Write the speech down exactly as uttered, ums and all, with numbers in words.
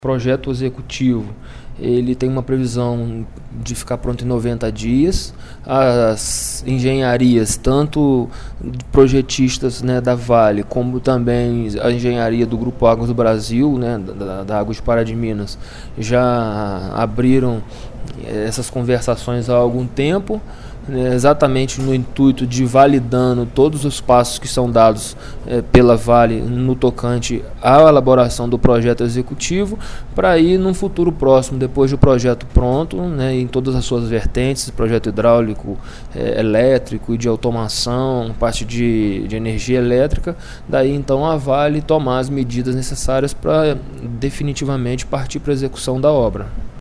Projeto executivo, ele tem uma previsão de ficar pronto em noventa dias. As engenharias, tanto projetistas, né, da Vale, como também a engenharia do Grupo Águas do Brasil, né, da, da Águas de Pará de Minas, já abriram essas conversações há algum tempo, né, exatamente no intuito de validando todos os passos que são dados é, pela Vale no tocante à elaboração do projeto executivo, para ir num futuro próximo, depois do projeto pronto, né, em todas as suas vertentes, projeto hidráulico, é, elétrico e de automação, parte de, de energia elétrica, daí então a Vale tomar as medidas necessárias para definitivamente partir para a execução da obra.